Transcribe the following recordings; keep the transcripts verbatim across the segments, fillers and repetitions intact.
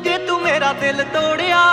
जे तू मेरा दिल तोड़िया।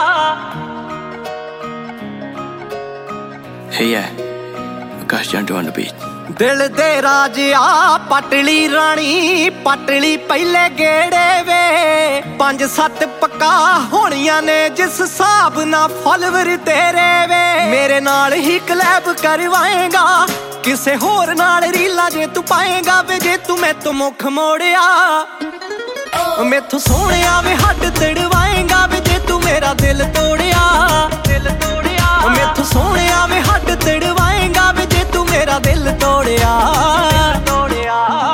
Hey yeah, Akash Jantu on the beat. दिल दे राजिया पटली रानी पटली पहले गेड़े वे पंज सत्त पक्का होनिया ने जिस हिसाब ना फॉलोवर तेरे वे मेरे नाल ही कलैब करवाएगा किसे होर नाल रीला जे तू पाएगा वे जे तू मैं तो मुख मोड़िया मैथों सोहणिया वे हड्ड तड़वाएगा वे जे तू मेरा दिल तोड़िया दिल तोड़िया मैथों सोहणिया वे हड्ड तड़वाएगा वे जे तू मेरा दिल तोड़िया तोड़िया।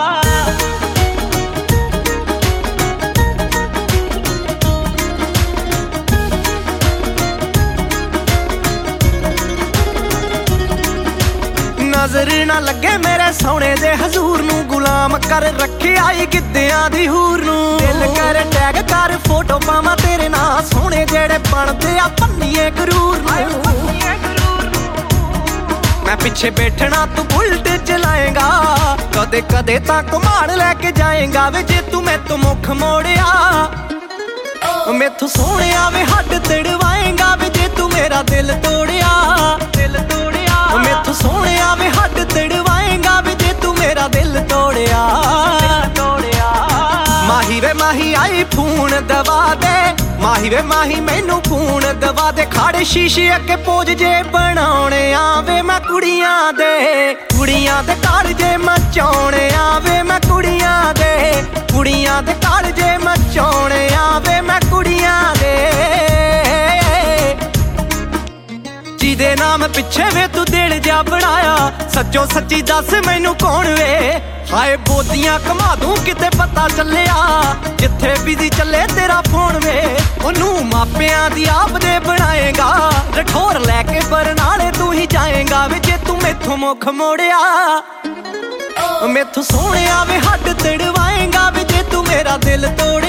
नजर ना लगे मेरे सोने दे हजूर नू गुलाम कर रखे आई गिद्दियां दी हूर नू दिल कर टैग कर फोटो पावां तेरे ना सोने जेड़े बनदे आ भन्नीए गरूर नू मैं पिछे बैठना तू बुलट चलाएगा कदे कदे तां घुमाण लैके जाएगा वे जे तू मैं तो मुख मोड़िया मैथों सोहणिया वे हड्ड तड़वाएगा वे जे तू मेरा दिल तोड़िया दिल तोड़िया मैथों सोहणिया वे हड्ड तड़वाएगा वे जे तू मेरा दिल तोड़िया तोड़िया। माही वे माही आई फोन दवा दे माही वे माही मैनू फोन दवा दे खाड़े शीशे अगे पोज जे बनाने आवे मैं कुड़ियां दे कुड़ियां दे घर जे मचाउने आवे मैं कुड़ियां दे कुड़ियां दे घर जे मचाउने आवे मैं कुड़ियां दे जिदे नाम पिछे वे तू दिल जा बनाया सच्चो सच्ची दस मैनू कौन वे हाय बोदियां घमा दूं किते पता चलिया जिथे बिजी चले तेरा फोन वे ओनू मापियां दी आप दे बनाएगा रठौर लैके बरनाले तू ही जाएगा वे जे तू मैथों मुख मोड़िया मैथों सोहणिया वे हड्ड तड़वाएगा वे जे तू मेरा दिल तोड़